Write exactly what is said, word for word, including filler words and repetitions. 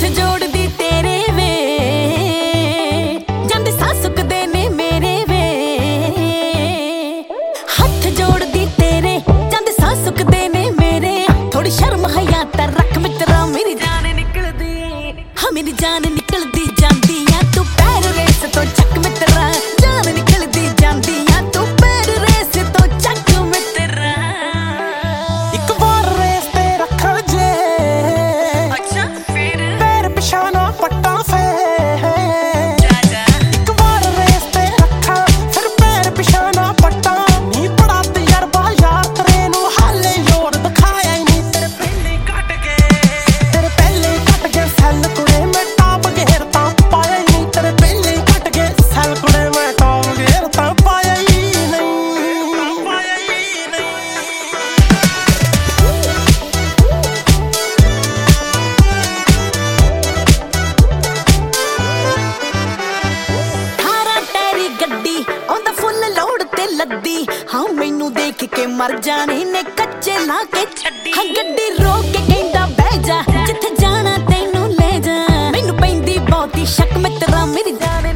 ਹੱਥ ਜੋੜਦੀ ਤੇਰੇ ਵੇ ਜਾਂਦੇ ਸਾਹ ਸੁੱਕਦੇ ਨੇ ਮੇਰੇ ਵੇ ਹੱਥ ਜੋੜਦੀ ਤੇਰੇ ਜਾਂਦੇ ਸਾਹ ਸੁੱਕਦੇ ਨੇ ਮੇਰੇ ਥੋੜੀ ਸ਼ਰਮ ਹਯਾ ਤਾਂ ਰੱਖ ਮਿੱਤਰਾ ਮੇਰੀ ਜਾਨ ਨਿਕਲਦੀ ਹਾਂ ਮੇਰੀ ਜਾਨ ਨਿਕਲਦੀ ਜਾਂਦੀ ਆ ਤੂੰ ਪੈਰ ਰੇਸ ਤੋਂ ਚੱਕ ਮਿੱਤਰਾ ਜਾਨ ਨਿਕਲਦੀ ਜਾਂਦੀ ਆ ਤੂੰ ਪੈਰ ਰੇਸ ਤੋਂ ਚੱਕ ਮਿੱਤਰਾ ਇੱਕ ਵਾਰ ਰੇਸ ਤੇ ਰੱਖ ਜੇ ਅੱਛਾ ਫਿਰ ਪੈਰ ਪਿਛਾਣਾ ਪੱਟਾਂ ਫੇ ਇੱਕ ਵਾਰ ਰੇਸ ਤੇ ਰੱਖਾਂ ਫਿਰ ਪੈਰ ਪਿਛਾਣਾ ਪੱਟਾਂ ਨੀ ਬੜਾ ਤਜਰਬਾ ਯਾਰ ਤੇਰੇ ਨੂੰ ਹਾਲੇ ਯੋਰ ਦਿਖਾਇਆ ਹੀ ਨਹੀਂ ਤੇਰੇ ਪਹਿਲੇ ਕੱਟ ਗਏ ਤੇਰੇ ਪਹਿਲੇ ਕੱਟ ਗਏ ਸੈੱਲ ਕੁੜੇ ਮੈਂ ਟਾਪ ਗੇਰ ਤਾਂ ਪਾਇਆ ਹੀ ਨਹੀਂ ਤੇਰੇ ਪਹਿਲੇ ਕੱਟ ਗਏ ਸੈੱਲ ਕੁੜੇ ਮੈਂ ਟਾਪ ਗੇਰ ਤਾਂ ਪਾਇਆ ਹੀ ਨਹੀਂ ਪਾਇਆ ਹੀ ਨਹੀਂ ਥਾਰਾ ਟੈਰੀ ਗੱਡੀ ਆਉਂਦਾ ਫੁੱਲ ਲੋੜ ਤੇ ਲੱਦੀ ਹਾਂ ਮੈਨੂੰ ਦੇਖ ਕੇ ਮਰ ਜਾਣੇ ਨੇ ਕੱਚੇ ਲਾ ਕੇ ਛੱਡੀ ਹਾਂ ਗੱਡੀ ਰੋਕ ਕੇ ਕਹਿੰਦਾ ਬਹਿ ਜਾ ਜਿੱਥੇ ਜਾਣਾ ਤੈਨੂੰ ਲੈ ਜਾ ਮੈਨੂੰ ਪੈਂਦੀ ਬਹੁਤੀ ਸ਼ੱਕ ਮਿੱਤਰਾ ਮੇਰੀ ਜਾਨ